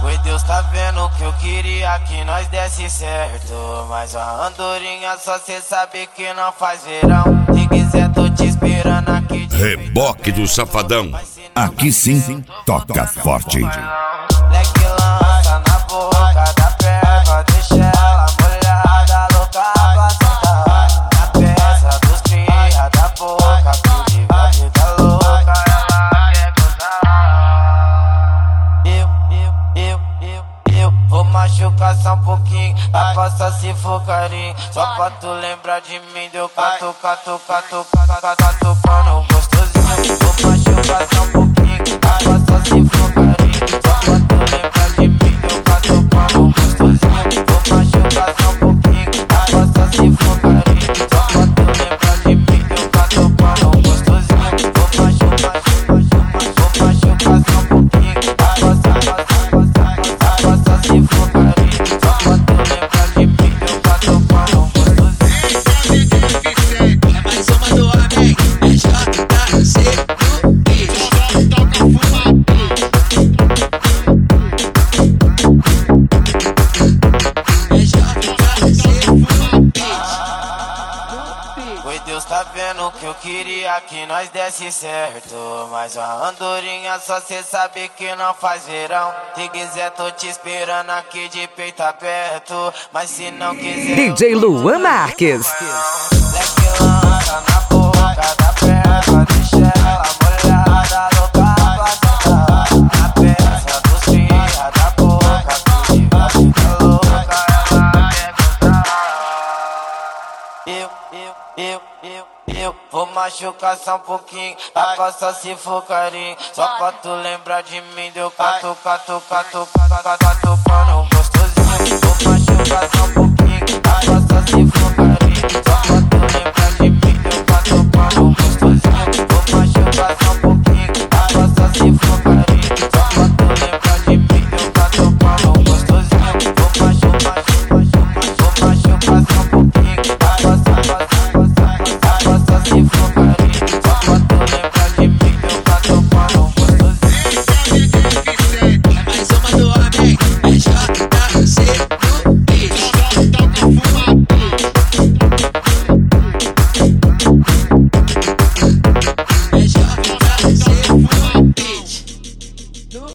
Oi, Deus tá vendo que eu queria que nós desse certo, mas a andorinha só cê sabe que não faz verão. Se quiser tô te esperando aqui de Reboque do Safadão. Aqui sim, toca forte. Leque lança na boca da perva, deixa ela molhada, louca pra sentar na peça dos cria da boca, que vive a vida louca, ela quer gozar. Eu vou machucar só um pouquinho, pra passar se for carinho, só pra tu lembrar de mim, deu cato, cato, cato, cato, pano gostosinho. Vou machucar só um pouquinho, pra passar se for carinho, só pra tu lembrar de mim, deu cato, pano gostosinho. Vou machucar só um pouquinho, pra passar se for carinho, só pra tu lembrar de mim, deu cato, pano gostosinho. Vou machucar só um pouquinho, pra passar se for carinho, só pra tu lembrar de mim, deu cato, pano gostosinho. É mais uma do homem, é JC do beat. Oi, Deus tá vendo que eu queria que nós desse certo, mas a andorinha só cê sabe que não faz verão. Se quiser tô te esperando aqui de peito aberto, mas se não quiser DJ Luan Marques. Leque lança na boca da perva, deixa ela molhada, louca pra sentar na peça dos cria da boca, que vive a vida louca, ela quer gozar. Eu vou machucar só um pouquinho, pra passar se for carinho, só pra tu lembrar de mim, deu cato, cato, cato, cato, pano gostosinho. Vou machucar só um pouquinho, pra passar se